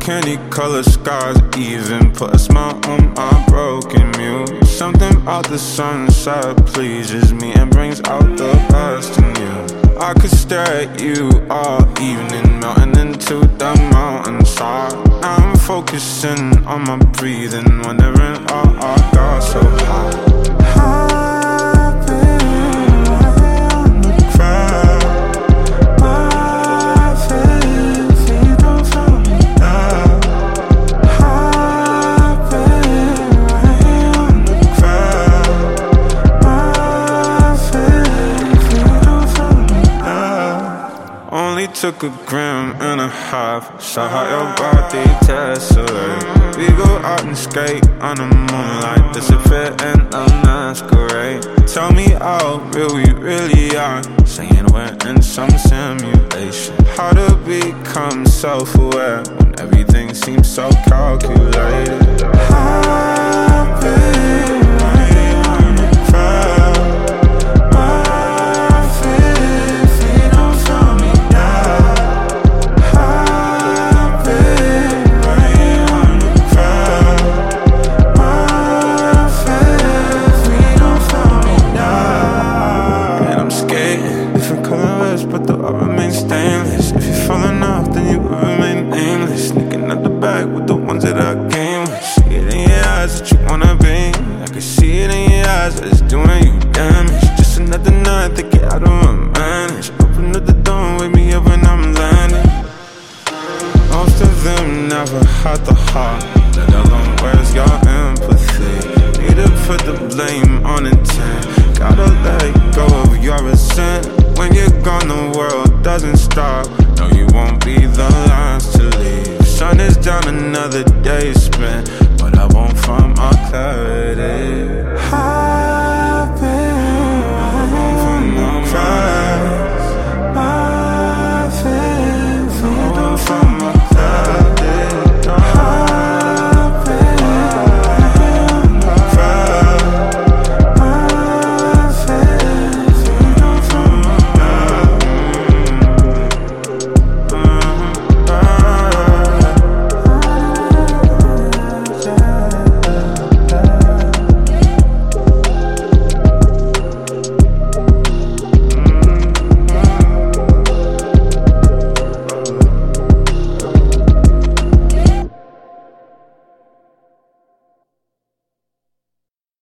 candy colored scars even put a smile on my broken muse. Something about the sunset pleases me and brings out the best in you. I could stare at you all evening, melting into the mountainside. I'm focusing on my breathing, wondering how I got so high. Only took a gram and a half, saw how your body tessellate. We go out and skate on the moonlight, does it fit in a masquerade? Tell me how real we really are, saying we're in some simulation. How to become self-aware when everything seems so calculated? Different colors, but they'll all remain stainless. If you're falling off, then you will remain nameless. Sneaking out the back with the ones that I came with. See it in your eyes that you wanna be. I can see it in your eyes that it's doing you damage. Just another night to get out of my manage. Open up the door and wake me up when I'm landing. Most of them never had the heart, let alone where's your empathy. Need to put the blame on intent. Gotta let go of your resent. When you're gone, the world doesn't stop. No, you won't be the last to leave. Sun is down, another day spent, but I won't find my clarity.